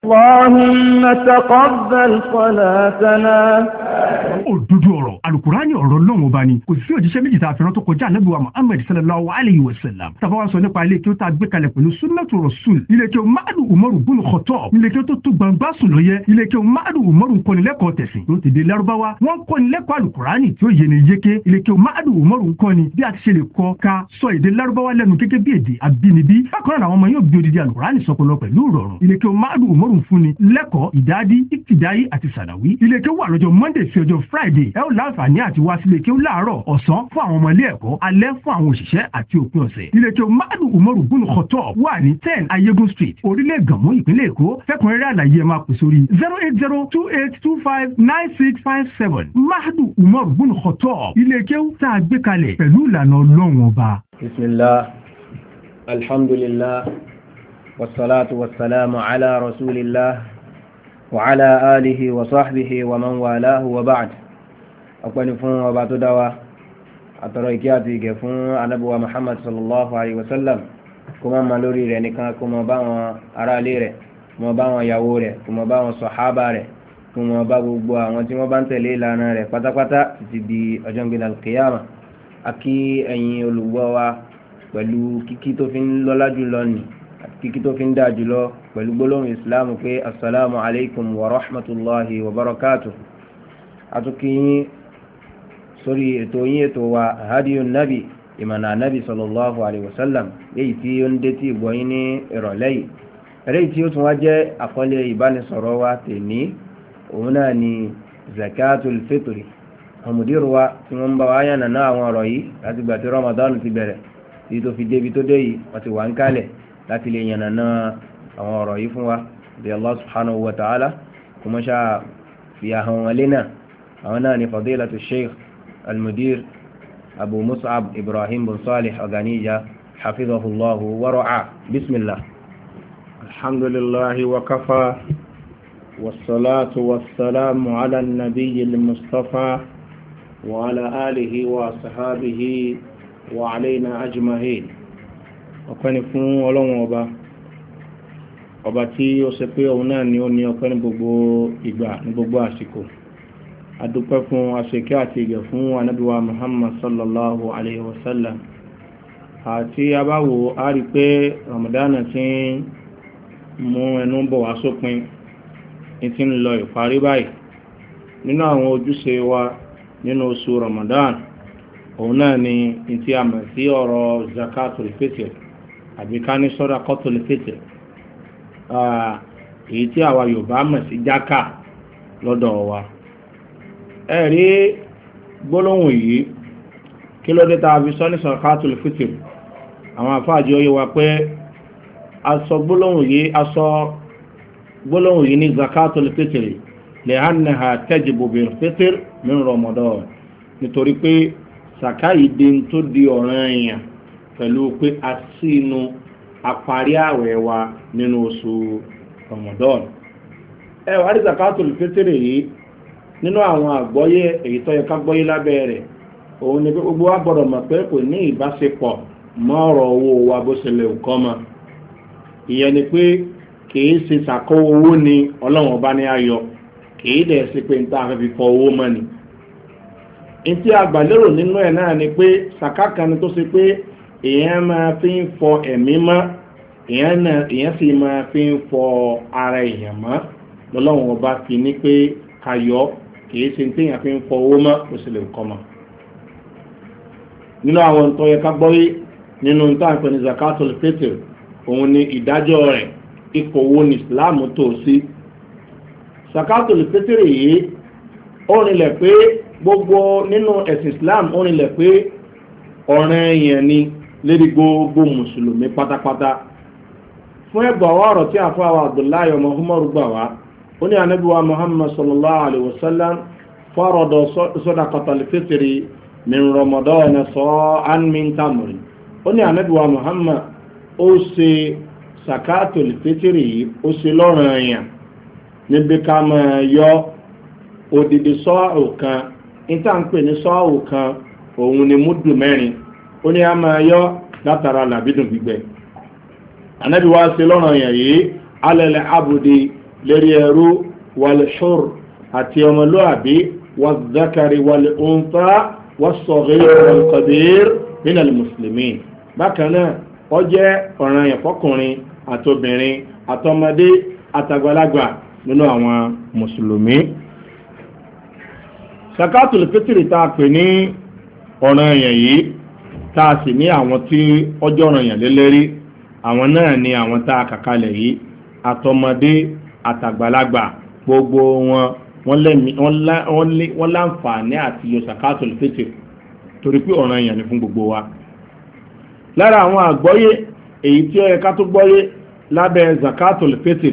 اللهم تقبل صلاتنا. òdodo ọ̀rọ̀ alukurani ọ̀rọ̀ lọ́wọ́ ọba ni kò sí òjíṣẹ́ méjì tá a fẹ́ràn tó kọjá ànábì wa Muhammad sallallahu alayhi wa sallam tàbá wa sọ nípa ilé kí ó tá a gbé kalẹ̀ pẹ̀lú sunnatu rasul ilé kí ó Madu Umaru bunu Khattab ilé kí ó tó tó gbangba sùn lọ yẹ ilé kí ó Madu Umaru kọ́nilẹ́kọ̀ọ́ tẹ̀sìn tó ti dé Lárúbáwá wọ́n kọ́nilẹ́kọ̀ọ́ alukurani tí ó yẹni yéké ilé kí ó Madu Umaru kọ́ni bí a ti ṣe lè kọ́ ká sọ èdè Lárúbáwá lẹ́nu gẹ́gẹ́ bí èdè abínibí bákan náà àwọn ọmọ yóò gbé odidi alukurani sọpọlọ pẹ̀lú ìrọ̀rùn ilé kí ó Madu Umaru fúnni lẹ́kọ̀ọ́ ìdádí ìtìdáyé àti sàdáwí ilé kí ó wà lọ́jọ́ Monday sí ọjọ́ Friday ẹ ó láǹfààní àti wá sílé kí ó láàárọ̀ ọ̀sán fún àwọn ọmọ ilé ẹ̀kọ́ alẹ́ fún àwọn òṣìṣẹ́ àti òpin ọ̀sẹ̀ ilé kí ó Madu Umaru bunu Khattab wà ní 10 Ayégun Street orílẹ̀ Gànmú ìpínlẹ̀ Èkó fẹ́kùnrẹ́rẹ́ àlàyé ẹ máa pè sórí 08028259657 Madu Umaru bunu Khattab ilé kí ó tá a gbé kalẹ̀ pẹ̀lú ìlànà Ọlọ́run ọba. Bismillah, alhamdulillah, wassalatu wassalamu ala rasulillah wa ala alihi wa sahbihi wa man walahu wa ba'd. Ọpẹ́ni fún ọba tó dá wa àtọrọ ìkẹ́ àti ìgẹ̀ fún ànábì wa Muhammad sallallahu alaihi wasallam kó má ma lórí rẹ̀ nìkan kó má bá wọn ará ilé rẹ̀ kó má bá wọn ìyàwó rẹ̀ kó má bá wọn sàhábà rẹ̀ kó má bá gbogbo àwọn tí wọ́n bá ń tẹ̀lé ìlànà rẹ̀ pátápátá títí di ọjọ́ ìgbéga al-qiyama. Akí ẹ̀yin olùgbọ́ wa pẹ̀lú kíkí tó fi ń lọ́lá jùlọ nì kíkí tó fi ń dá jùlọ pẹ̀lú gbólóhùn ìsìláàmù pé assalamu alaikum wa rahmatullahi wa barakatuh. Àtúkí sórí ètò yín ètò wa hadiyun nabi ìmọ̀nà nabi sallallahu alaihi wasallam èyí tí ó ń dé tí ìgbọ̀yìn ní ìrọ̀lẹ́ yìí eré tí ó tún wá jẹ́ àkọlé ìbánisọ̀rọ̀ wa tèmi òun náà ni zakatul fitri àmùdírù wa tí wọ́n ń bá wa yànnà náà àwọn ọ̀rọ̀ yìí láti gbà tí Ramadan ti bẹ̀rẹ̀ tí tó fi débi tó dé yìí wọ́n ti wà ń kálẹ̀ láti lè yànnà náà àwọn ọ̀rọ̀ yìí fún wa bí Allah subhanahu wa ta'ala kò mọ́ ṣáà fi àhàn wọn lé náà àwọn náà ni fadilatu sheikh المدير أبو مصعب إبراهيم بن صالح أغانيجا حفظه الله ورعاه. بسم الله. الحمد لله وكفى والصلاة والسلام على النبي المصطفى وعلى آله وصحابه وعلينا أجمعين. ọpẹ́ni fún Ọlọ́run ọba tí ó ṣe pé òun náà ni ó ní ọpẹ́ ní gbogbo ìgbà ní gbogbo àsìkò. Adúpẹ́ fún aṣèké àti ìgẹ̀ fún ànábì wa Muhammad sallallahu alaihi wasallam. Àti abáwo a rí pé Ramadan ti mú ẹnu bọ̀ wá sópin ní ti ń lọ ìparí báyìí. Nínú àwọn ojúṣe wa nínú oṣù Ramadan òun náà ni tí a mọ̀ sí ọ̀rọ̀ zakatul fitr àbí ká ní sadaqatul fitr èyí tí àwa Yorùbá mọ̀ sí jákà lọ́dọ̀ wa. Ẹ̀rí gbólóhùn yìí kí ló dé tá a fi sọ ní zakatul fitr àwọn àfáàjì ó yé wa pé a sọ gbólóhùn yìí ní zakatul fitr li'annaha tajibu bil fitr min Ramadan nítorí pé sàkáyì dé tó di ọ̀ranyàn pẹ̀lú pé a sínú àparí àwẹ̀ wa nínú oṣù Ramadan. Wá rí zakatul fitr yìí nínú àwọn àgbọ́yé èyí tó yẹ ká gbọ́yé lábẹ́ rẹ̀ òun ni pé gbogbo wa gbọ́dọ̀ mọ̀ pé kò ní ìbáṣepọ̀ mọ́ ọ̀rọ̀ owó wa bó ṣe lè kọ́ mọ́. Ìyẹn ni pé kìí ṣe sàkó owó ni Ọlọ́run ọba ní ayọ̀ kìí dẹ̀ sí pé níta afẹ́ fi fọ owó mọ́ ni. Ntí àgbàlérò nínú ẹ̀ náà ni pé sàká kan ni tó ṣe pé èèyàn máa fi ń fọ ẹ̀mí mọ́ èèyàn sì máa fi ń fọ ara èèyàn mọ́ lọ́lọ́run ọba fi ní pé kayọ̀ kìí ṣe tí èèyàn fi ń fọ owó mọ́ kò sì lè kọ́ mọ́. Nínú àwọn tó yẹ ká gbọ́yé nínú tó à ń pè ní zakatul fitr òun ni ìdájọ́ rẹ̀ ipò owó ní Islam tó sí. Zakatul fitr yìí ó rinlẹ̀ pé gbogbo nínú ẹ̀sìn Islam ó rinlẹ̀ pé ọ̀ranyàn ni lérí gbogbo mùsùlùmí pátápátá. Fún ẹgbà wa ọ̀rọ̀ tí àfọ́ àwọn Abdullahi ọmọ Umaru gbà wá ó ní ànábì wa Muhammad sallallahu alaihi wasallam farada sadaqatal fitri min Ramadan sa'an min tamri. Ó ní ànábì wa Muhammad ó ṣe zakatul fitri yìí ó ṣe lọ́ranyàn níbi ká máa yọ odidi sọ́ọ̀ kan níta ń pè ní sọ́ọ̀ kan òun ni múdù mẹ́rin ó ní a máa yọ látara làbídùn gbígbẹ. Ànábì wa ṣe lọ́ranyàn yìí alẹ́lẹ́ abudi lérí ẹrú wal-hurr àti ọmọlúàbí wal-dhakari wal-untha was-saghir wal-kabir minal muslimin. bákan náà ó jẹ́ ọ̀ranyàn fọ́kùnrin àtobìnrin àtọmọdé àtàgbàlagbà nínú àwọn mùsùlùmí. Zakatul fitri tá a pè ní ọ̀ranyàn yìí tá a sì ní àwọn tí ọjọ́ ọ̀ranyàn lélẹ́rí, àwọn náà ni àwọn tá a kàkalẹ̀ yìí àtọmọdé àtàgbàlagbà gbogbo wọ́n láǹfààní àti yọ zakatul fitri torí pé ọ̀ranyàn ni fún gbogbo wa. lára àwọn àgbọ́yé èyí tí ó yẹ ká tó gbọ́yé lábẹ́ zakatul fitri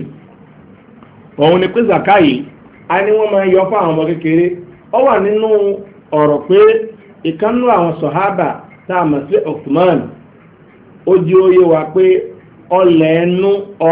òun ni pé zakai a ní wọ́n máa yọ fún àwọn ọmọ kékeré. ó wà nínú ọ̀rọ̀ pé ìkànnú àwọn sọ̀hábà tá a mọ̀ sí Uthman ó jí ó yé wa pé ọlẹ̀ ẹnu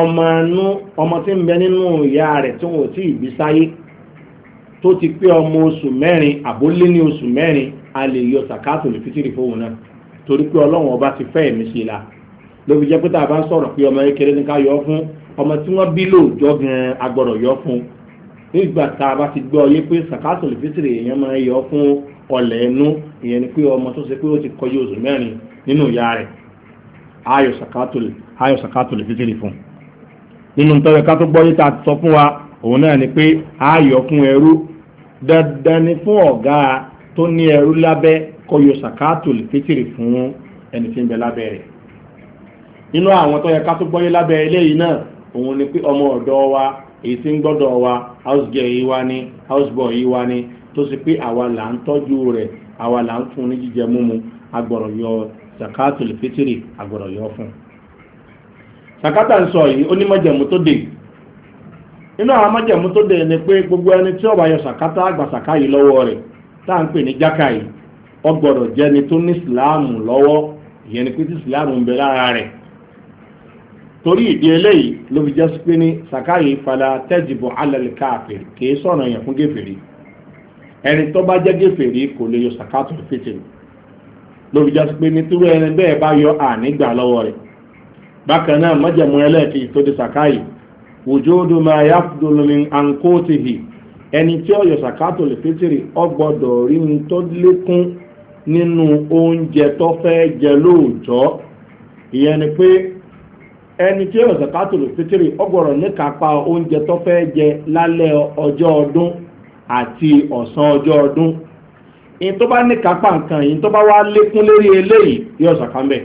ọmọ tí ń bẹ nínú ìyá rẹ̀ tí wọ́n ti ìbí sáyé tó ti pé ọmọ oṣù mẹ́rin àbólé ní oṣù mẹ́rin a lè yọ zakatul fitri fóun náà torí pé ọlọ́run ọba ti fẹ́ ẹ̀mí sí i la ló fi jẹ́ pé tá a bá ń sọ̀rọ̀ pé ọmọ kékeré ní ká yọ fún ọmọ tí wọ́n bí lóòjọ́ gan-an agbọ́dọ̀ yọ fún nígbà tá a bá ti gbọ́ yé pé zakatul fitri èèyàn máa yọ fún ọlẹ̀ ẹnu ìyẹn ni pé ọmọ tó ṣe pé ó ti kọjú oṣù mẹ́rin nínú ìyá rẹ̀ ayọ̀ zakatul fitri fún. nínú tọ́wẹ́ ká tó gbọ́ yé tá a sọ fún wa òun náà ni pé ayọ̀ fún ẹrú dandan ni fún ọ̀gá tó ní ẹrú lábẹ́ kó yọ zakatul fitri fún ẹni tí ń bẹ lábẹ́ rẹ̀. nínú àwọn tọ́wẹ́ ká tó gbọ́ yé lábẹ́ eléyìí náà òun ni pé ọmọ ọ̀dọ́ wa èyí tí ń gbọ́dọ̀ wa house girl yìí wá ní house boy yìí wá ní tó sì pé àwa là ń tọ́jú rẹ̀ àwa là ń fún ní jíjẹ múmu agbọ̀rọ̀ yọ zakatul fitri agbọ̀rọ̀ yọ fún. zakata ń sọ yìí ó ní májẹ̀mú tó dé nínú àwọn májẹ̀mú tó dé ni pé gbogbo ẹni tí ó bá yọ zakata àgbà sàká yìí lọ́wọ́ rẹ̀ tá à ń pè ní jákà yìí ó gbọ́dọ̀ jẹ́ni tó ní ìsìláàmù lọ́wọ́ ìyẹn ni pé tí ìsìláàmù ń bẹ lára rẹ̀ torí ìdí eléyìí ló fi jẹ́ pé ní sàkáyì fala tẹ́jìbọ̀ alẹ́lẹ́ káàfin kìí sọ̀nà yẹn fún gèfèrí ẹni tó bá jẹ́ gèfèrí kò lè yọ zakatul fitri ló fi jẹ́ pé ní túrú ẹni bẹ́ẹ̀ bá yọ ànígbà lọ́wọ́ rẹ̀. bákan náà májẹ̀mú ẹlẹ́ẹ̀kejì tó di sàkáyì wujudu ma yafdulu min anqutihi ẹni tí ó yọ zakatul fitri ó gbọ́dọ̀ rí ní tó lékún nínú oúnjẹ tó fẹ́ jẹ lóòjọ́ ìyẹn ni pé ẹni tí ó zakatul fitri ọgbọ̀rọ̀ ní kápá oúnjẹ tó fẹ́ jẹ lálẹ́ ọjọ́ ọdún àti ọ̀sán ọjọ́ ọdún in tó bá ní kápá nǹkan yìí tó bá wá lékún lérí eléyìí yóò sàkámbẹ̀.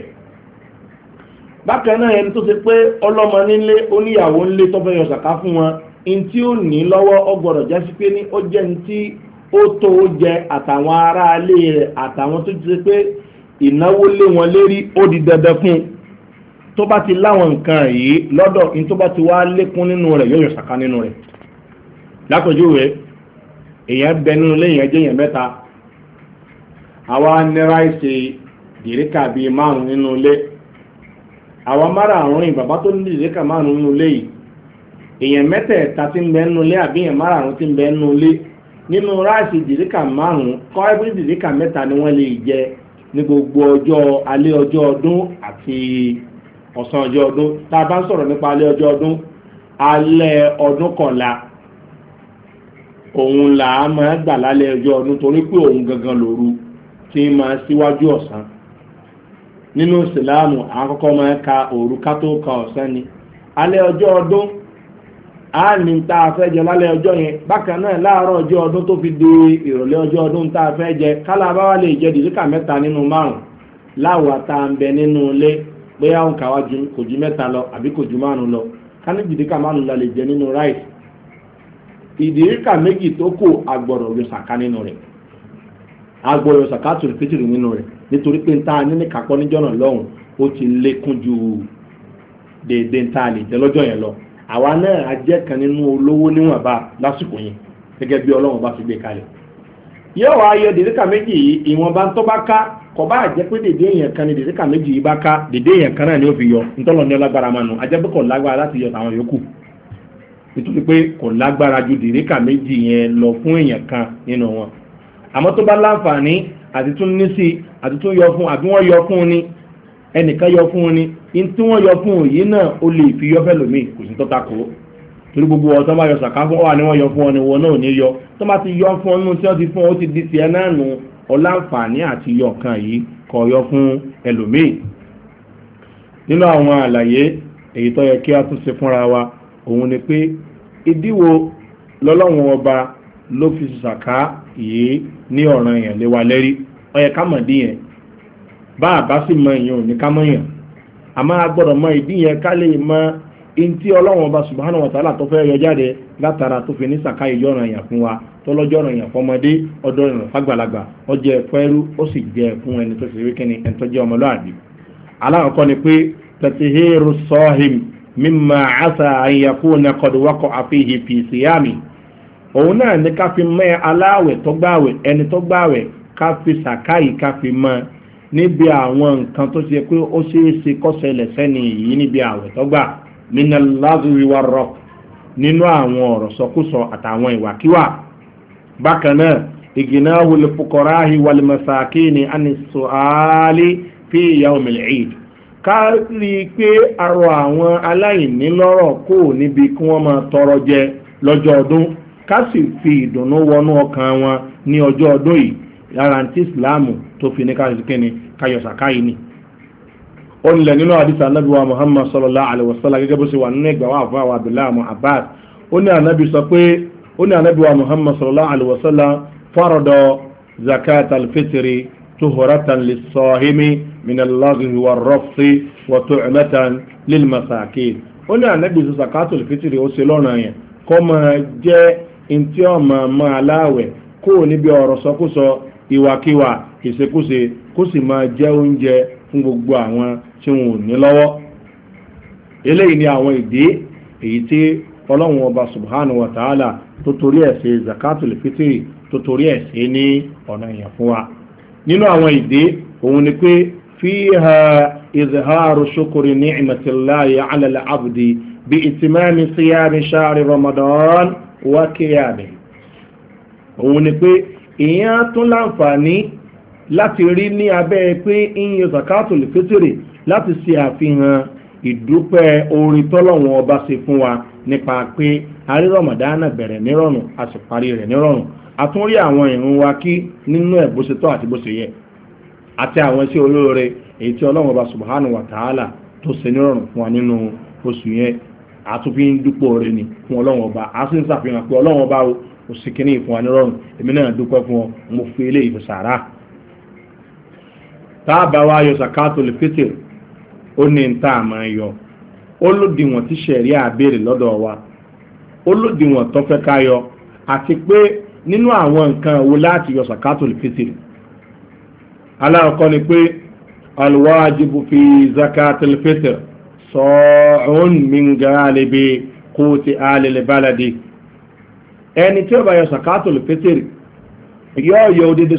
bákan náà ẹni tó ṣe pé ọlọ́mọ nílé oníyàwó nílé tó fẹ́ yọ sàká fún wọn in tí ó ní lọ́wọ́ ọgbọ̀rọ̀ jásí pé ní ó jẹ́ ní tí ó tó jẹ àtàwọn aráalé rẹ̀ àtàwọn tó ti ṣe pé ìnáwó lé wọn lérí ó di dandan fún un tó bá ti láwọn nǹkan yìí lọ́dọ̀ in tó bá ti wá lékún nínú rẹ̀ yóò yọ sàká nínú rẹ̀. lápèjúwe èèyàn bẹ nínú ilé èèyàn jẹ́ èèyàn mẹ́ta àwa ní ráìsì dìríkà bíi 5 nínú ilé àwa márààrún yìí bàbá tó ní dìríkà 5 nínú ilé yìí èèyàn mẹ́tẹ̀ẹ̀ta tí ń bẹ nínú ilé àbí èèyàn márààrún tí ń bẹ nínú ilé nínú ráìsì dìríkà 5 kọ́ ẹbí dìríkà 3 ni wọ́n lè jẹ ní gbogbo ọjọ́ alẹ́ ọjọ́ ọdún àti ọ̀sán ọjọ́ ọdún. tá a bá ń sọ̀rọ̀ nípa alẹ́ ọjọ́ ọdún alẹ́ ọdún kọ̀la òun là á máa gbà lálẹ́ ọjọ́ ọdún torí pé òun gangan lòru tí máa síwájú ọ̀sán. nínú ìsìláàmù àkọ́kọ́ máa ka òru ká tó ka ọ̀sán ni alẹ́ ọjọ́ ọdún a ní tá a fẹ́ jẹ lálẹ́ ọjọ́ yẹn bákan náà láàárọ̀ ọjọ́ ọdún tó fi di ìrọ̀lẹ́ ọjọ́ ọdún tá a fẹ́ jẹ kálá bá wà lè jẹ dìríkà 3 nínú 5 láwa tá a ń bẹ nínú ilé pé àwọn kàwá kò ju 3 lọ àbí kò ju 5 lọ ká ní dìríkà 5 la lè jẹ nínú ráìsì ìdìríkà 2 tó kù agbọ̀rọ̀ yọ sàká nínú rẹ̀ agbọ̀rọ̀ zakatul fitri nínú rẹ̀ nítorí pé ń tá a ní kápọ́ níjọ́ náà lọ́hùn ó ti lékún ju déédé ń tá a lè jẹ lọ́jọ́ yẹn lọ àwa náà a jẹ́ kan nínú olówó níwọ̀nba lásìkò yẹn gẹ́gẹ́ bí Ọlọ́run bá fi gbé kalẹ̀. yóò wá yọ dìríkà 2 yìí ìwọ̀nba tó bá ká kò bá jẹ́ pé dédé èèyàn kan ní dìríkà 2 yìí bá ká dédé èèyàn kan náà ni ó fi yọ ntọ́lọ́ ní ọlágbára máa nù ajẹ́ pé kò lágbára láti yọ àwọn yòókù nítorí pé kò lágbára ju dìríkà 2 yẹn lọ fún èèyàn kan nínú wọn. àmọ́ tó bá láǹfààní àti tún ní sí àti tún yọ fún àbí wọ́n yọ fún ni ẹnìkan yọ fún ni in tí wọ́n yọ fún yìí náà ó lè fi yọ fẹ́ lómi kò sí tọ́ta kó torí gbogbo ọ̀tọ́ bá yọ sàká fún wà ní wọ́n yọ fún ọ ni wọ́n náà ní yọ tó bá ti yọ fún ọ nínú tí wọ́n ti fún ọ ti di tiẹ̀ náà nù ọláǹfààní àti yọ nǹkan yìí kọ̀ yọ fún ẹlòmíì. nínú àwọn àlàyé èyí tó yẹ kí a tún ṣe fúnra wa òun ni pé ìdíwò lọ́lọ́wọ́n ọba ló fi sàká yìí ní ọ̀ràn èèyàn lé wa lẹ́rí ó yẹ ká mọ̀ dí yẹn bá a bá sì mọ èèyàn ò ní ká mọ̀ yàn àmọ́ a gbọ́dọ̀ mọ ìdí yẹn ká lè mọ ntí ọlọ́wọ́n ọba subhanahu wa ta'ala tó fẹ́ yọ jáde látara tó fi ní sàká yìí ọ̀ràn èèyàn fún wa tó lọ́jọ́ ọ̀ràn èèyàn fọmọdé ọdọ ìrìn fàgbàlagbà ó jẹ́ fẹ́rú ó sì jẹ́ fún ẹni tó ṣe wíkẹ́ni ẹni tó jẹ́ ọmọlúwàbí. alákọ̀ọ́kọ́ ni pé tatihiru sahim mimma asa an yakuna qad waqa'a fihi fi siyami òun náà ní ká fi mẹ́ aláwẹ̀ tó gbàwẹ̀ ẹni tó gbàwẹ̀ ká fi sàká yìí ká fi mọ́ níbi àwọn nǹkan tó ṣe pé ó ṣeé ṣe kó ṣẹlẹ̀ sẹ́ni yìí níbi àwẹ̀ tó gbà minal lagwi warraf nínú àwọn ọ̀rọ̀ sọkúsọ àtàwọn ìwàkíwà. bákan náà ignahu lil fuqarahi wal masakini anis su'ali fi yawmil eid ká rí i pé arọ àwọn aláìní lọ́rọ̀ kò níbi kí wọ́n máa tọrọ jẹ lọ́jọ́ ọdún ká sì fi ìdùnnú wọnú ọkàn wọn ní ọjọ́ ọdún yìí lára tí ìsìláàmù tó fi ní káyọ̀síkẹ́ni káyọ̀sàkáyì ni. ó nílẹ̀ nínú àdìsá anábì wa muhammad sallallahu alaihi wasallam gẹ́gẹ́ bó ṣe wà nínú ẹgbàá wà fún àwọn abdullahi abbas ó ní anábì sọ pé ó ní anábì wa muhammad sallallahu alaihi wasallam farada zakat alfitri tuhuratan lis-sahimi min al-lagwi war-rafthi wa tu'matan lil-masakin. ó ní anábì sọ zakat alfitri ó ṣe lọ́rùn yẹn kó máa jẹ́ ntí ọmọ ọmọ aláwẹ̀ kó níbi ọ̀rọ̀ sọkúsọ ìwàkiwà ìṣekúṣe kó sì máa jẹ́ oúnjẹ fún gbogbo àwọn tí wọn ò ní lọ́wọ́. eléyìí ni àwọn ìdí èyí tí ọlọ́run ọba subhanahu wa ta'ala tó torí ẹ̀ ṣe zakatul fitri tó torí ẹ̀ ṣe ní ọ̀nà èèyàn fún wa. nínú àwọn ìdí òun ni pé fiha izharu shukri ni'matillahi ala al-abdi bi itimami siyami shahri ramadan wa qiyami. òun ni pé èèyàn tún láǹfààní láti rí ní abẹ́ pé ìyẹn zakatul fitri láti ṣe àfihàn ìdúpẹ́ orin tọ́lọ́wọ́n ọba ṣe fún wa nípa pé àrí Ramadana bẹ̀rẹ̀ nírọ̀rùn a sì parí rẹ̀ nírọ̀rùn a tún rí àwọn ìrun wa kí nínú ẹ̀ bó ṣe tọ́ àti bó ṣe yẹ àti àwọn iṣẹ́ olóore èyí tí ọlọ́wọ́n ọba subhanahu wa ta'ala tó ṣe nírọ̀rùn fún wa nínú oṣù yẹn àtúnfi ń dúpọ̀ rẹ̀ ni fún ọlọ́wọ́n ọba a sì ń ṣàfihàn pé ọlọ́wọ́n ọba ó sì kíní ìfún wa nírọ̀rùn èmi náà dúpẹ́ fún ọ mo fi eléyìí fi sàrà. táàbà wa yọ zakatul fitr ó ní ń tà máa yọ ó lòdìwọ̀n tí sẹ̀rí àbèrè lọ́dọ̀ wa ó lòdìwọ̀n tó fẹ́ ká yọ àti pé nínú àwọn nǹkan wo láti yọ zakatul fitr. aláàkọ́ ni pé alwajibu fi zakatul fitr sa'un min galibi quti alil baladi. ẹni tí ó bá yọ zakatul fitr yóò yọ odidi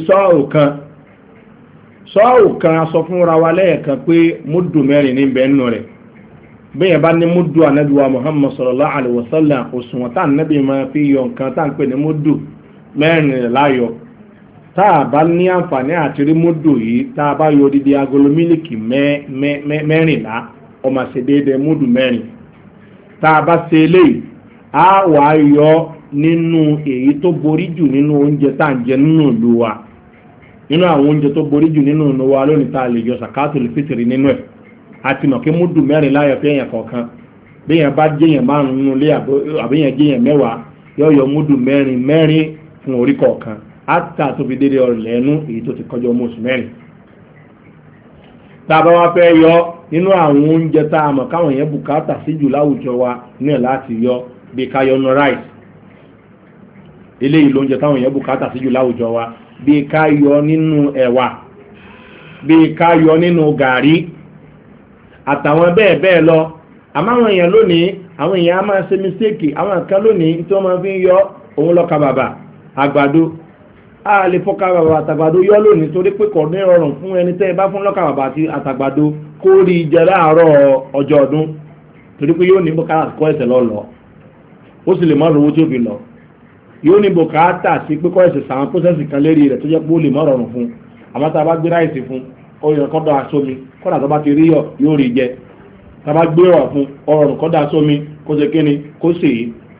sọ́ọ̀ kan sọ fúnra wa lẹ́ẹ̀kan pé múdù mẹ́rin ní bẹ́ẹ̀ nù rẹ̀ bẹ́ẹ̀ bá ní múdù ànábì wa muhammad sallallahu alaihi wasallam òṣùwọ̀n tá ànábì máa fi yọ nǹkan tá à ń pè ní múdù mẹ́rin rẹ̀ láyọ̀ tá a bá ní àǹfààní àti rí múdù yìí tá a bá yọ odidi agolo mílìkì mẹ́rìnlá ó máa ṣe déédéé múdù mẹ́rin tá a bá ṣe eléyìí á wàá yọ nínú èyí tó borí jù nínú oúnjẹ tá à ń jẹ nínú ìlú wa nínú àwọn oúnjẹ tó borí jù nínú ìlú wa lónìí tá a lè yọ zakatul fitri nínú ẹ̀ àti mọ̀ kí múdù mẹ́rin láyọ̀ fẹ́ yẹn kọ̀ọ̀kan bí yẹn bá jẹ́yàn márùn nínú ilé àbí yẹn jẹ́yàn mẹ́wàá yọ yọ múdù mẹ́rin fún orí kọ̀ọ̀kan àtà tó fi dédé ọ̀rọ̀ lẹ́nu èyí tó ti kọjọ ọmọ oṣù mẹ́rin. tá a bá wá fẹ́ yọ nínú àwọn oúnjẹ tá a mọ̀ káwọn yẹn bùkátà sí jù láwùjọ wa náà láti yọ bí ká yọ nù ráìsì eléyìí lóúnjẹ táwọn yẹn bùkátà sí jù láwùjọ wa bí ká yọ nínú ẹ̀wà bí ká yọ nínú gàrí àtàwọn bẹ́ẹ̀ bẹ́ẹ̀ lọ. àmọ́ àwọn èèyàn lónìí àwọn èèyàn á máa ṣe mistake àwọn kan lónìí tí wọ́n máa fi ń yọ òun lọ́ka bàbà àgbàdo a lè fọ́ka bàbà àtàgbàdo yọ lónìí torí pé kò ní rọrùn fún ẹni tẹ́ ẹ bá fún lọ́ka bàbà àti àtàgbàdo kó rí jẹ láàárọ̀ ọjọ́ ọdún torí pé yóò ní bùkátà kọ́ ẹsẹ̀ lọ ó sì lè má rówó tí ó fi lọ yóò ní bùkátà sí pé kọ́ ẹsẹ̀ sàwọn pósẹ́sì kan lérí rẹ̀ tó jẹ́ pé ó lè má rọrùn fún àmọ́ tá a bá gbé ráìsì fún ọyàn kọ́dọ̀ aṣomi kọ́dà tó bá ti rí yóò rí jẹ tá a bá gbé ọ̀rọ̀ fún ọrọ̀rùn kọ́dọ̀ aṣomi kó ṣe kíni kó sì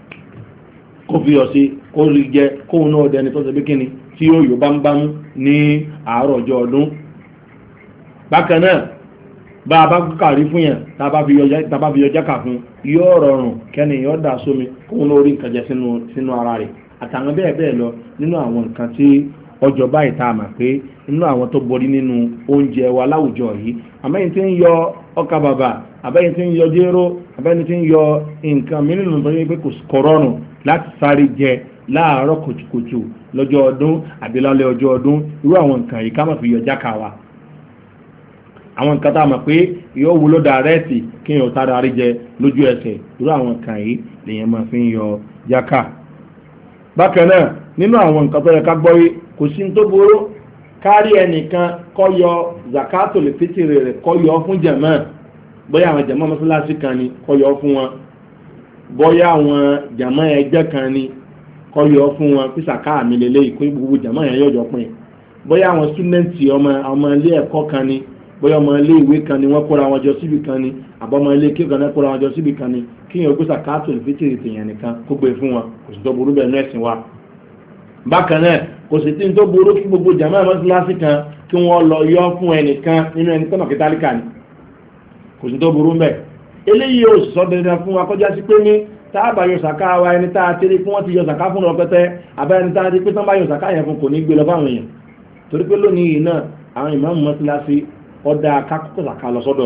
kó fi yọ̀ sí kó rí jẹ kóun náà dẹni tó ṣe bí kíni tí yóò yọ bámúbámú ní àárọ̀ ọjọ́ ọdún. bákan náà bá a bá kàrí fún yẹn tá a bá fi yọ jákà fún yóò rọrùn kẹ́ni yóò dà sómi kóun náà rí nǹkan jẹ sínú ara rẹ̀ àtàwọn bẹ́ẹ̀ bẹ́ẹ̀ lọ nínú àwọn nǹkan tí ọjọ́ báyìí tá a mà pé nínú àwọn tó borí nínú oúnjẹ wa láwùjọ yìí àmẹ́yìn tí ń yọ ọkà bàbà àbẹ́yìn tí ń yọ jéró àbẹ́yìn tí ń yọ nǹkan mìíràn tó yẹ pé kò rọrùn láti sáré jẹ láàárọ̀ kùtùkùtù lọ́jọ́ ọdún àbí lálẹ́ ọjọ́ ọdún irú àwọn nǹkan yìí ká má fi yọ jáka wa àwọn nǹkan tá a mọ̀ pé yóò wúlò dàrẹ́ẹ̀tì kí èèyàn tá darí jẹ lójú ẹsẹ̀ irú àwọn nǹkan yìí lèèyàn máa fi ń yọ jáka. bákan náà nínú àwọn nǹkan tó yẹ ká gbọ́ yìí kò sí ní tó burú kárí ẹnìkan kó yọ zakatul fitiri rẹ̀ kó yọ fún jàmáà bóyá àwọn jàmáà mọ́sálásí kan ni kó yọ fún wọn bóyá àwọn jàmáà ẹgbẹ́ kan ni kó yọ fún wọn písà káàmì lélẹ́yìí kó gbogbo jàmáà yẹn yọjọ pin bóyá àwọn stúdẹ̀ntì ọmọ ilé ẹ̀kọ́ kan ni bóyá ọmọ ilé ìwé kan ni wọ́n kóra wọn jọ síbi kan ni àbọ̀ ọmọ ilé kéwòn náà kóra wọn jọ síbi kan ni kí yẹn gbé zakatul fitiri tèèyàn nìkan kó gbé fún wọn kò sì tó burú bẹ́ẹ̀ nẹ́ẹ̀sìn wa. bákan náà kò sì tí ń tó burú kí gbogbo jàmáà mọ́sálásí kan kí wọ́n lọ yọ fún ẹnìkan nínú ẹni tọ́nà kítálíkà ni kò sí tó burú mbẹ́. eléyìí ò sọ dandan fún wa kọjá sí pé ní táàbà yọ sàká wa ẹni tá a ti rí fún wọn ti yọ sàká fún ọpẹtẹ àbá ẹni tá a ti pé tán bá yọ sàká yẹn fún kò ní gbé lọ fáwọn èèyàn torí pé lónìí yìí náà àwọn ìmáàmù mọ́sálásí ọ̀dà akákọ̀ọ́ sàká lọ sọ́dọ̀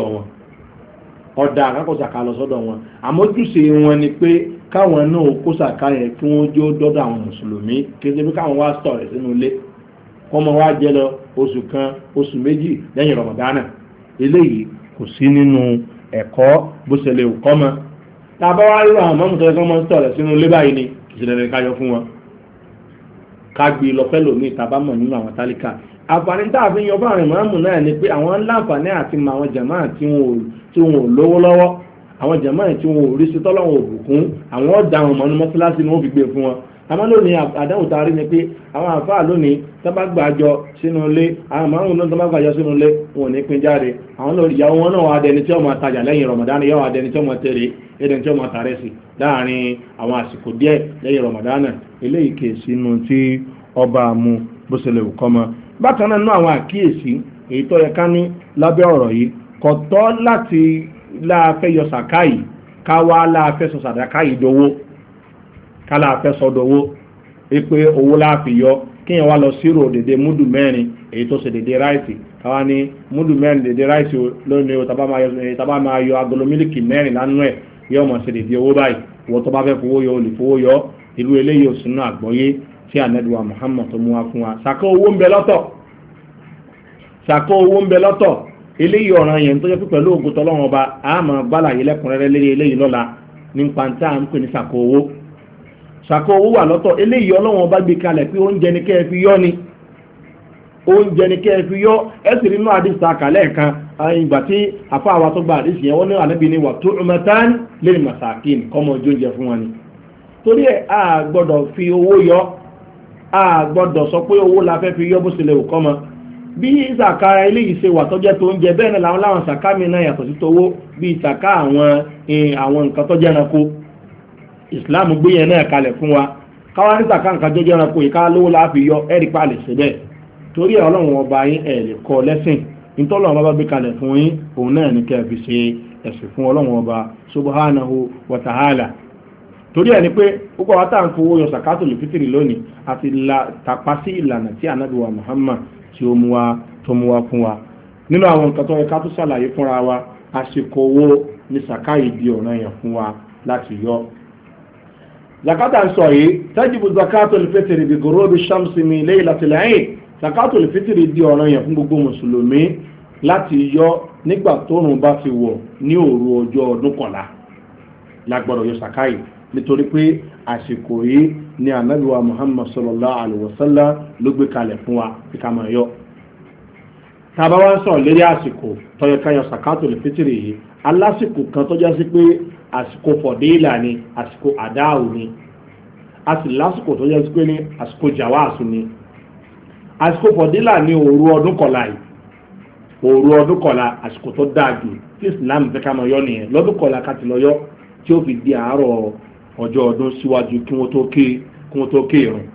wọn àmójúṣe wọn ni pé káwọn náà kó sàká yẹn kí wọ́n jó dọ́dọ̀ àwọn mùsùlùmí kí ẹsẹ̀ bí káwọn wá sọ̀ rẹ̀ sínú ilé kọ́ mọ wá jẹ lọ oṣù kan oṣù méjì lẹ́yìn rọ̀mọ̀dánà eléyìí kò sí nínú ẹ̀kọ́ bó ṣe lè kọ́ mọ́ tàbá wá rí àwọn mọ́mú tó yẹ kí wọ́n sọ̀ rẹ̀ sínú ilé báyìí ni ìṣẹ̀lẹ̀ ká yọ fún wọn ká gbé lọ fẹ́ lòmíì tàbá mọ̀ nínú àwọn tálíkà àǹfààní tá a fi yan fún àwọn ìmáàmù náà ni pé àwọn láǹfààní àti mọ àwọn jàmáà tí wọn ò lówó lọ́wọ́ àwọn jàmáà tí wọn ò rí sí tọ́lọ́wọ̀n òbùkún àwọn ọ̀dà àwọn ọmọ mọ́sálásí ni wọ́n fi gbé fún wọn àmọ́ lónìí àdáhùn tá a rí ni pé àwọn àfáà lónìí tó bá gbàjọ sínú ilé àwọn márùn náà tó bá gbàjọ sínú ilé wọn ò ní pín jáde àwọn ìyàwó wọn náà wà á dẹni tí wọ́n máa tajà lẹ́yìn Ramadan yóò wà á dẹni tí wọ́n máa tẹ̀lé ẹni tí wọ́n máa tàrẹ́ sí láàrin àwọn àsìkò díẹ̀ lẹ́yìn Ramadan eléyìí kè sínú tí ọba mu bó ṣe lè kọ́ mọ́. bákan náà nínú àwọn àkíyèsí èyí tó yẹ ká ní lábẹ́ ọ̀rọ̀ yìí kò tọ́ láti láàfẹ́ yọ sàká yìí ká wá láàfẹ́ sọ sàdáká yìí dowó ká láàfẹ́ sọ dowó pé owó láàfi yọ kíyàn wá lọ sírò dédé múdù mẹ́rin èyí tó ṣe dédé ráìsì káwá ní múdù mẹ́rin dédé ráìsì lónìí o tàbá máa yọ agolo mílìkì mẹ́rin lánú ẹ̀ yọ mọ̀ ṣe dédé owó báyìí wọ́n tó bá fẹ́ fowó yọ olè fowó yọ irú eléyìí ò sínú àgbọ́yé tí ànẹ́dùwà Muhammad tó mú wá fún wa sàkó owó ń bẹ lọ́tọ̀ eléyìí ọ̀ràn yẹn tó jẹ́ pípẹ́ lóògùn tọ́lọ́wọ́n ọba àmọ́ gbálàyé lẹ́kùnrẹ́rẹ́ lérí eléyìí lọ́la nípa tí a ń pè ní sàkó owó wà lọ́tọ̀ eléyìí ọlọ́wọ́n ọba gbé kalẹ̀ pé oúnjẹ ni kẹ́ ẹ fi yọ ni oúnjẹ ni kẹ́ ẹ fi yọ ẹ sì rí inú àdìsí àkàlẹ̀ kan ìgbà tí àfa àwa tó gba àdìsí yẹn wọ́n ní ànábì ní wà tó ọmọtán lil masakin kọ́mọ oúnjẹ fún wọn ni torí ẹ̀ a gbọ́dọ̀ fi owó yọ a gbọ́dọ̀ sọ pé owó la fẹ́ fi yọ bó ṣe lè wù kọ́mọ bí ìsàká eléyìí ṣe wà tọ́jẹ́ tó ń jẹ bẹ́ẹ̀ náà láwọn sàká mi náà yàtọ̀ sí tówó bí ìsàká àwọn nǹkan tọ́jẹ́ ẹranko ìsìláàmù gbé yẹn náà kalẹ̀ fún wa káwá ní sàká nǹkan tọ́jẹ́ ẹranko ìká lówó láàfi yọ ẹ̀rí pa lè ṣe bẹ́ẹ̀ torí ẹ̀ ọlọ́run ọba yín ẹ̀ lè kọ́ lẹ́sìn nítọ́lọ́run ọba gbé kalẹ̀ fún yín òun náà ní kẹ́ fi ṣe ẹ̀sìn fún ọlọ́run ọba subhanahu wa ta'ala torí ẹ̀ ni pé púpọ̀ wa tá à ń fowó yọ sàkátùl fítírì lónìí àti tàpá sí ìlànà tí ànábì wa Muhammad tí ó mú wa tó mú wa fún wa nínú àwọn nǹkan tó yẹ ká tó ṣàlàyé fúnra wa àsìkò owó ní sàkáyì di ọ̀ranyàn fún wa láti yọ. zakata ń sọ yìí tajibu zakatul fitri bi ghurubi shamsi min laylatil eid zakatul fitri di ọ̀ranyàn fún gbogbo mùsùlùmí láti yọ nígbà tóòrùn bá ti wọ̀ ní òru ọjọ́ ọdún kọ̀lá lágbọ́dọ̀ yọ sàkáyì nítorí pé àsìkò yìí ni ànábì wa Muhammad sallallahu alaihi wasallam ló gbé kalẹ̀ fún wa tí ká máa yọ. tàbá wá ń sọ̀rọ̀ lérí àsìkò tó yẹ ká yọ sàkátùl fítírì yìí alásìkò kan tó jẹ́ sí pé àsìkò fọ̀dílà ni àsìkò àdáàwù ni a sì lásìkò tó jẹ́ sí pé ní àsìkò jàwáàsù ni àsìkò fọ̀dílà ni òru ọdún kọ̀lá yìí òru ọdún kọ̀lá àsìkò tó dáa jù tí Islam fẹ́ ká máa yọ nìyẹn lọ́dún kọ̀lá ká ti lọ yọ tí ó fi di àárọ̀ ọjọ́ ọdún síwájú kí wọ́n tó ké ìrun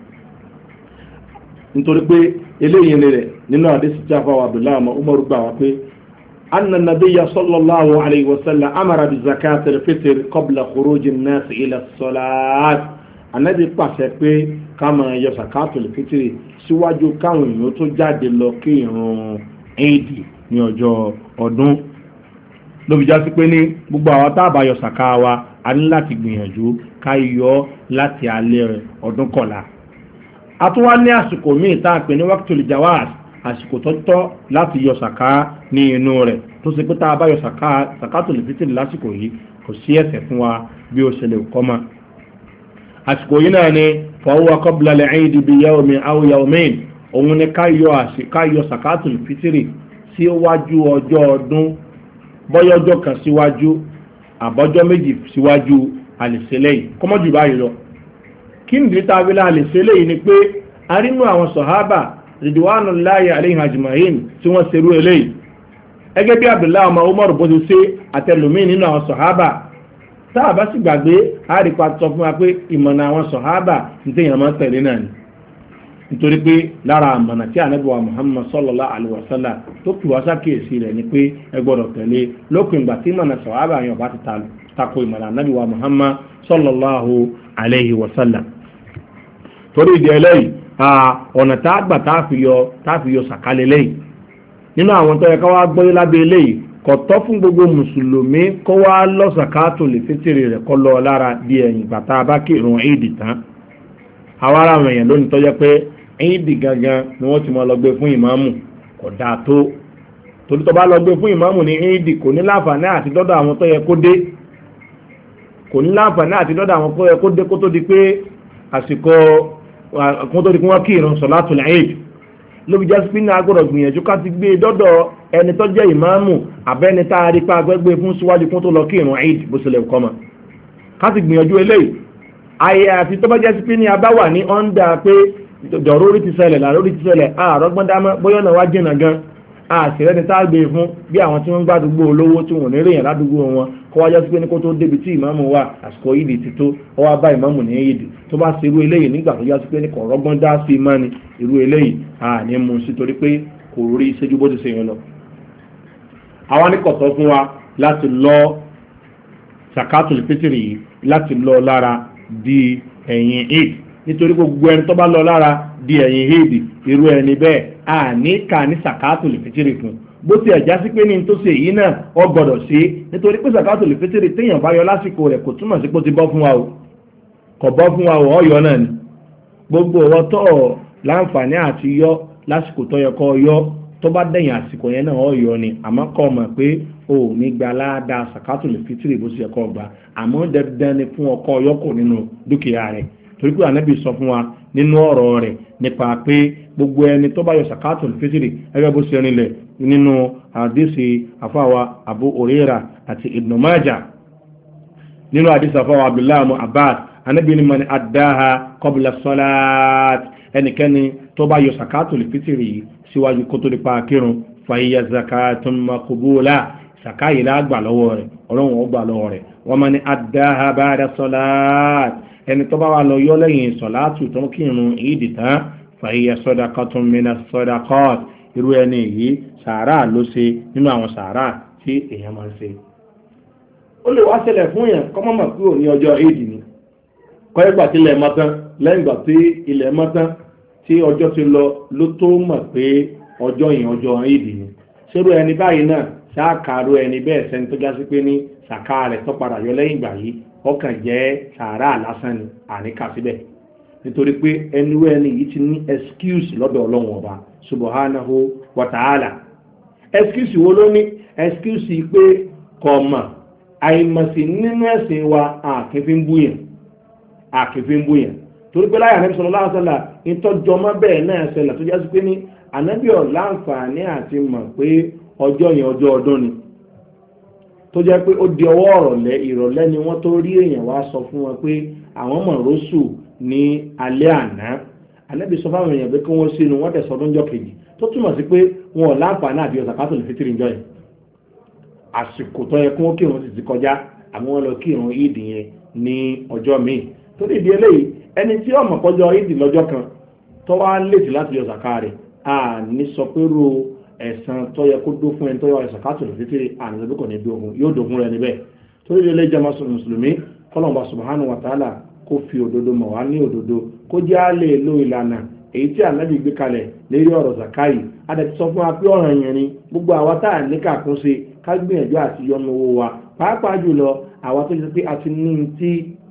nítorí pé eléyìí rẹ̀ nínú àdísì tí a fà wà Abdullahi ọmọ Umar gbà wá pé anna nabiyya sallallahu alayhi wa sallam amara bi zakat al-fitr qabla khuruj an-nas ila as-salat anabi pàṣẹ pé ká máa yọ zakat al-fitr síwájú káwọn èèyàn tó jáde lọ kí ìrun Eid ní ọjọ́ ọdún ló fi já sí pé ní gbogbo àwọn tá bá yọ sàká wa a ní láti gbìyànjú ká yọ láti alẹ́ ọdún kọ̀la a tún wá ní àsìkò míì tá a pè ní waqtul jawaz àsìkò tó tọ́ láti yọ sàká ní inú rẹ̀ tó ṣe pé tá a bá yọ sàkátul fitr lásìkò yìí kò sí ẹ̀ṣẹ̀ fún wa bí ó ṣe lè kọ́ mọ́ àsìkò yìí náà ni fa huwa qabla al-eid bi yawmin aw yawmayn òun ni ká yọ sàkátul fitr síwájú ọjọ́ ọdún bọ́yọ́jọ́ kan síwájú àbọ́jọ́ méjì síwájú àlèṣẹ́lẹ̀ yìí kọ́mọ́jù báyìí lọ kí n dìrítà abílá àlèṣẹ́lẹ̀ yìí ni pé a rí nínú àwọn sọ̀hábà ridwanullahi alayhim ajma'in tí wọ́n ṣerú eléyìí ẹgẹ́ bí Abdullahi ọmọ Umar bó ti ṣe àtẹlùmíì nínú àwọn sọ̀hábà tá a bá sì gbàgbé a rí pa sọ fún wa pé ìmọ̀nà àwọn sọ̀hábà ní téèyàn máa ń tẹ̀lé náà ni nítorí pé lára àmọ̀nà tí ànábì wa Muhammad sallallahu alaihi wasallam tó kì wá sákèésí rẹ̀ ni pé ẹ gbọ́dọ̀ tẹ̀lé lópin ìgbà tí ìmọ̀nà sọ̀hábà yẹn bá ti tako ìmọ̀nà ànábì wa Muhammad sallallahu alaihi wasallam torí ìdí ẹlẹ́yìí ọ̀nà tá a gbà tá a fi yọ sàkálẹ̀ lẹ́yìn nínú àwọn tó yẹ ká wá gbọ́yé lábẹ́ eléyìí kò tọ́ fún gbogbo mùsùlùmí kó wá lọ sàkátul fitr rẹ̀ kọ́ lọ lára bí ẹ̀yìn ìgbà tá a bá kírun Eid tán àwa ara àwọn èèyàn lónìí tó jẹ́ pé Eid gangan ni wọ́n ti máa lọ gbé fún ìmáàmù kò dáa tó torí tó bá lọ gbé fún ìmáàmù ní Eid kò ní láǹfààní àti dọ́dọ̀ àwọn tó yẹ kó dé kò ní láǹfààní àti dọ́dọ̀ àwọn tó yẹ kó dé kó tó di pé àsìkò kó tó di pé wọ́n kí ìrun sọ̀látùl Eid ló fi jásí pé ní agbọ́dọ̀ gbìyànjú ká ti gbé dọ́dọ̀ ẹni tó jẹ́ ìmáàmù àbẹ́ni tá a rí pa agbẹ́gbẹ́ fún síwájú kó tó lọ kí ìrun Eid bó ṣẹlẹ̀ kọ́ mọ́ ká ti gbìyànjú eléyìí ayé àti tó bá jásí pé ní abá wà ní ọ́ndà pé dọ̀rórí ti ṣẹlẹ̀ làrórí ti ṣẹlẹ̀ àrọ́gbọ́n dámọ́ bóyá náà wá jìnnà gan àṣìrẹ́ni tá a gbé fún bí àwọn tí wọ́n gbàdúgbò olówó tí wọ́n ní rèèyàn ládùúgbò wọn kó wájá sí pé ní kó tó débi tí ìmáàmù wà àsìkò ìdì ti tó ó wá bá ìmáàmù ní ìdì tó bá ṣe irú eléyìí nígbà tó já sí pé ní kò rọ́gbọ́n dá sí máa ní irú eléyìí àní mú sí torí pé kò rí ìṣẹ́jú bó ti ṣe yẹn lọ. àwa ní kọ̀tọ́ fún wa láti lọ sàkátùl fítírì yìí láti lọ lára di ẹ̀yìn Eid nítorí gbogbo ẹni tó bá lọ lára di ẹ̀yìn Eid irú ẹni bẹ́ẹ̀ àní ká ní sàkátùl fítírì fún bó ti ẹ̀já sí pé ní tó ṣe yìí náà ọ gbọ́dọ̀ ṣe nítorí pé sàkátùl fítírì téèyàn bá yọ lásìkò rẹ̀ kò túmọ̀ sí pé ó ti bọ́ fún wa o kò bọ́ fún wa o ọ̀yọ́ náà ni gbogbo ọwọ́ tó láǹfààní àti yọ lásìkò tó yẹ kó yọ tó bá dẹ̀yìn àsìkò yẹn náà ọ̀yọ́ ni àmọ́ kọ́ mọ̀ pé o ò ní gba aládàá sàkátùl fítírì bó ṣe yẹ kó gbà àmọ́ dandan ni fún ọkọ yọkù nínú dúkìá rẹ̀ torí pé ànábì sọ fún wa nínú ọ̀rọ̀ rẹ̀ nípa pé gbogbo ẹni tó bá yọ sàkátùl fítírì ẹgbẹ́ bó ṣe rinlẹ̀ nínú àdìsí àfáwà Abu Hurairah àti Ibn Majah nínú àdìsí àfáwà Abdullahi Abbas ànábì ní man addaha qabla salat ẹnikẹ́ni tó bá yọ sàkátùl fítírì síwájú kó tó di pa kírun fa hiya zakatun maqbula sàkáyì lágbà lọ́wọ́ rẹ̀ ọlọ́run ó gbà lọ́wọ́ rẹ̀ wa man addaha ba'da salat ẹni tó bá wà lọ yọ lẹ́yìn sọ̀látù tó kírun ìdì tán fàyíyà sadaqatun minas sadaqat irú ẹni yìí sàárà ló ṣe nínú àwọn sàárà tí èèyàn máa ń ṣe. ó lè wá ṣẹlẹ̀ fún yẹn kọ́ mọ́mọ́ kúrò ní ọjọ́ ìdì ni kọ́ ìgbà tí ilẹ̀ mọ́tán lẹ́yìn ìgbà tí ilẹ̀ mọ́tán tí ọjọ́ ti lọ ló tó mọ̀ pé ọjọ́ yìí ọjọ́ ìdì ni. ṣerú ẹni báyìí náà ṣáàkàrú ẹni bẹ́ẹ̀ sẹ́ni tó já sí pé ní sàká rẹ̀ tó padà yọ lẹ́yìn ìgbà yìí ọkàn jẹ́ sàárà lásán ni àníkà síbẹ̀ nítorí pé ẹni yìí ti ní excuse lọ́dọ̀ ọlọ́run ọba subhanahu wa ta'ala excuse wo ló ní excuse pé kọ̀ọ̀mọ̀ àìmọ̀sí nínú ẹ̀sìn wa àkínfín búyàn torí pé láyà Ànábì sallallahu alaihi wasallam ìtọ́jọmọ́ bẹ́ẹ̀ náà ṣẹlẹ̀ tó jásí pé ní Ànábì ò láǹfààní àti mọ̀ pé ọjọ́ yẹn ọjọ́ ọdún ni tó jẹ́ pé ó di ọwọ́ ìrọ̀lẹ́ ni wọ́n tó rí èèyàn wá sọ fún wọn pé àwọn mọ̀ rọ́ṣù ní alẹ́ àná Ànábì sọ fáwọn èèyàn pé kí wọ́n sínú wọ́n tẹ̀sọ́ ọdúnjọ́ kejì tó túmọ̀ sí pé wọn ò láǹfààní àti yọ sàkátùl fítírì ńjọ́ yẹn àsìkò tó yẹ kí wọ́n kírun sì ti kọjá àmọ́ wọ́n lọ kírun ìdí yẹn ní ọjọ́ míì tó dìde eléyìí ẹni tí ọmọ kọjọ ìdí lọ́jọ́ kan tó wá létí láti yọ zaka rẹ̀ a ní sọ pé ro ẹ̀san tó yẹ kó dó fún ẹni tó yọ zakatul fitri àní sọ pé kò ní dógún yóò dógún rẹ̀ níbẹ̀ tó dìde eléyìí jẹ́ mùsùlùmí kọ́lọ́mùbá subhanahu wa ta'ala kó fi òdodo mọ̀ wá ní òdodo kó jẹ́ á lè lo ìlànà èyí tí ànábì gbé kalẹ̀ lérí ọ̀rọ̀ zakai adẹ̀tí sọ fún wa pé ọ̀ràn yẹn ni gbogbo àwa tá à ní kàkún sí ká gbìyànjú àti yọnu owó wa pàápàá jùlọ àwa tó ṣe pé a ti ní tí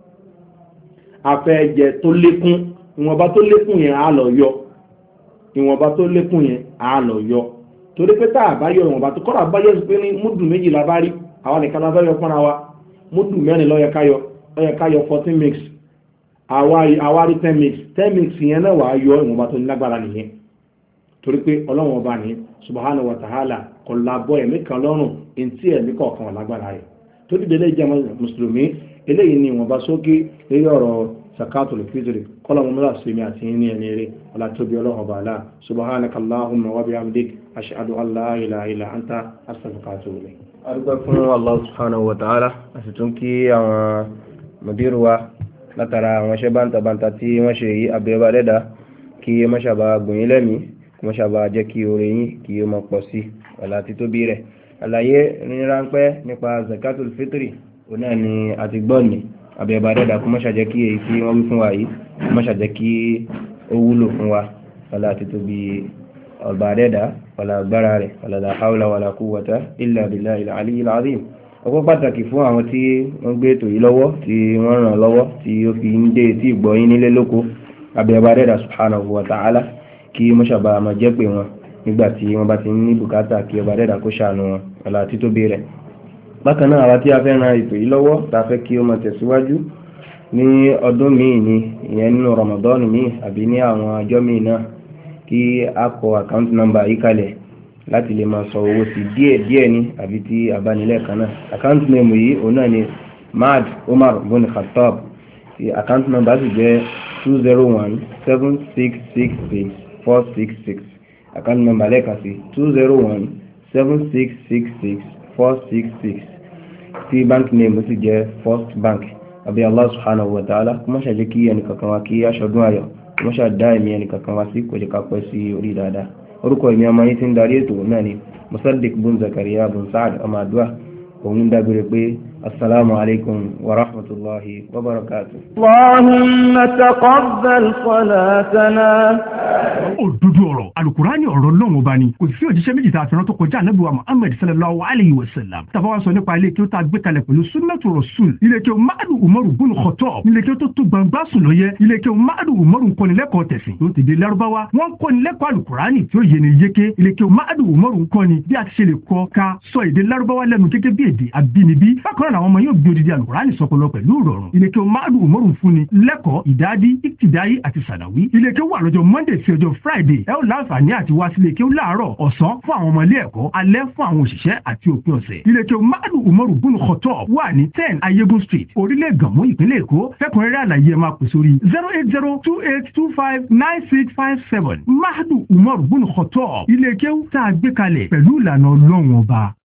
afẹ́jẹ tó lékún ìwọ̀nba tó lékún yẹn á lọ yọ ìwọ̀nba tó lékún yẹn á lọ yọ torí pé tá a bá yọ ìwọ̀nba tó kọ́ra bá yẹ pé ní múdù méjì la bá rí àwa nìkan la fẹ́ yọ fúnra wa múdù mẹ́rin ló yẹ ká yọ 14 mix àwa rí 10 mix 10 mix yẹn náà wàá yọ ìwọ̀nba tó ní lágbára nìyẹn torí pé ọlọ́run ọba ní subhanahu wa ta'ala kò labọ́ ẹ̀mí kan lọ́rùn ntí ẹ̀mí kọ̀ọ̀kan wà lágbára rẹ̀ tó dìde lè jẹ́ mùsùlùmí eléyìí ni ìwọ̀nba sókè lórí ọ̀rọ̀ zakatul fitri kọ́lọ̀ mọ́mọ́lá sèmi àti ní ẹni eré ọ̀làtóbi ọlọ́run ọba àlá subhanaka allahumma wa bihamdik ashhadu an la ilaha illa anta astaghfiruka wa atubu ilayk. adúgbò fún Allah subhanahu wa ta'ala a sì tún kí àwọn mùdírù wa látara àwọn iṣẹ́ bántàbántà tí wọ́n ṣe yí abẹ́bà dẹ́dà kí mọ́ṣàbà gbòyìn lẹ́mìí mọ́ṣàbà jẹ́ kí oore yín kí ó máa pọ̀ sí ọ̀la títóbi rẹ̀ àlàyé ní ráńpẹ́ nípa zakatul fitri òun náà ni àti gbọ́ọ̀nì abẹ́bà dẹ́dà kó mọ́ṣà jẹ́ kí èyí tí wọ́n wí fún wa yìí mọ́ṣà jẹ́ kí ó wúlò fún wa ọ̀la títóbi ọba dẹ́dà ọ̀la agbára rẹ̀ ọ̀la la hawla wala quwwata illa billahil aliyyil azim ọpọ́ pàtàkì fún àwọn tí wọ́n gbé ètò yìí lọ́wọ́ tí wọ́n ràn lọ́wọ́ tí ó fi ń dé tí ìgbọ́yín nílé lóko abẹ́ọba dẹ́dà subhanahu wa ta'ala kí mọ́ṣàbà máa jẹ́ pé wọn nígbà tí wọ́n bá ti ní bùkátà kí ọba dẹ́dà kó ṣàánú wọn ọ̀la títóbi rẹ̀. bákan náà àwa tí a fẹ́ ran ètò yìí lọ́wọ́ tá a fẹ́ kí ó máa tẹ̀síwájú ní ọdún míì ni ìyẹn nínú Ramadan míì àbí ní àwọn ọjọ́ míì náà kí a kọ account number yìí kalẹ̀ láti lè máa sọ owó sí díẹ̀ ní àbí tí àbánilẹ̀ kan náà account name yìí òun náà ni Mad Umar bin Khattab tí account number sì jẹ́ 201-7666-466 account number lẹ́ẹ̀kan sí 201-7666-466 tí bank name sì jẹ́ First Bank àbí Allah subhanahu wa ta'ala kó má ṣàjẹ́ kí ẹnìkankan wa kí aṣọ́dún ayọ̀ kó má ṣàdá ẹ̀mí ẹnìkankan wa sí kò jẹ́ ká pẹ́ sí orí dáadáa orúkọ ìmí ọmọ yìí tí ń darí ètò náà ni Musaddiq bun Zakaria bun Saad ọmọ àdúrà òun dágbére pé assalamu alaikum wa rahmatullahi wa barakatuh. Allahumma taqabbal salatana. Òdodo ọ̀rọ̀ alukurani ọ̀rọ̀ lọ́wọ́ ọba ni kò sí òjíṣẹ́ méjì tá a fẹ́ràn tó kọjá ànábì wa Muhammad sallallahu alayhi wa sallam tàbá wa sọ nípa ilé kí ó tá gbé kalẹ̀ pẹ̀lú sunnatu rasul ilé kí ó Madu Umaru bin Khattab ilé kí ó tó tó gbangba sùn lọ́yẹ ilé kí ó Madu Umaru nkọ́nilẹ́kọ̀ọ́ tẹ̀sìn tó ti di Lárúbáwá wọ́n kọ́nilẹ́kọ̀ọ́ alukurani tí ó yẹni yéké ilé kí ó Madu Umaru nkọ́ni bí a ti ṣe lè kọ́ ká sọ èdè Lárúbáwá lẹ́nu gẹ́gẹ́ bí èdè abínibí bákan náà àwọn ọmọ yóò gbé odidi alukurani sọpọlọ pẹ̀lú ìrọ̀rùn ilé kí ó Madu Umaru fúnni lẹ́kọ̀ọ́ ìdádi ìtìdáyé àti sànàwí ilé kí ó wà lọ́jọ́ Monday sí ọjọ́ Friday ẹ ó láǹfààní àti wá sílé kí ó láàárọ̀ ọ̀sán fún àwọn ọmọ ilé ẹ̀kọ́ alẹ́ fún àwọn òṣìṣẹ́ àti òpin ọ̀sẹ̀ ilé kí ó Madu Umaru bin Khattab wà ní 10 Ayégun Street orílẹ̀ Gànmú ìpínlẹ̀ Èkó fẹ́kùnrẹ́rẹ́ àlàyé ẹ máa pè sórí 08028259657 Madu Umaru bin Khattab ilé kí ó tá a gbé kalẹ̀ pẹ̀lú ìlànà Ọlọ́run ọba.